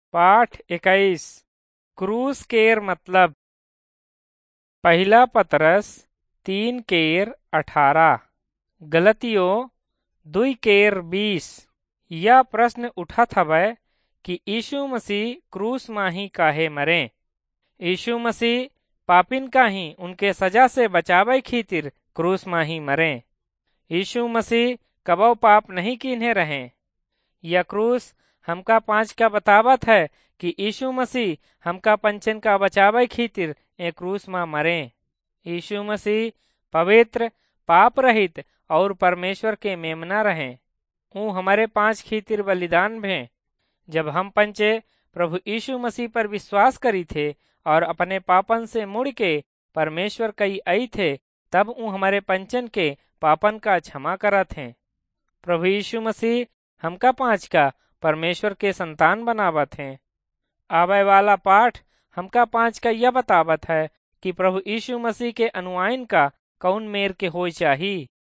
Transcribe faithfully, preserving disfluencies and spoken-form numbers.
पाठ इक्कीस क्रूस केर मतलब। पहला पतरस तीन केर अठारह, गलतियों दुई केर बीस। यह प्रश्न उठत हवै कि यीशु मसीह क्रूस माही काहे मरे। यीशु मसीह पापिन काही उनके सजा से बचावे खातिर क्रूस माही मरे। यीशु मसीह कबो पाप नहीं कीन्हे रहे। यह क्रूस हमका पांच का बतावत है कि यीशु मसीह हमका पंचन का बचावे खातिर ए क्रूस मां मरे। यीशु मसीह पवित्र, पाप रहित और परमेश्वर के मेमना रहे। ऊ हमारे पांच खातिर बलिदान भे। जब हम पंचे प्रभु यीशु मसीह पर विश्वास करी थे और अपने पापन से मुड़ के परमेश्वर कई आई थे, तब ऊ हमारे पंचन के पापन का क्षमा करत हैं। प्रभु यीशु मसीह हमका पांच का परमेश्वर के संतान बनावत हैं। आवे वाला पाठ हमका पांच का यह बतावत है कि प्रभु यीशु मसीह के अनुयायिन का कौन मेर के होय चाही।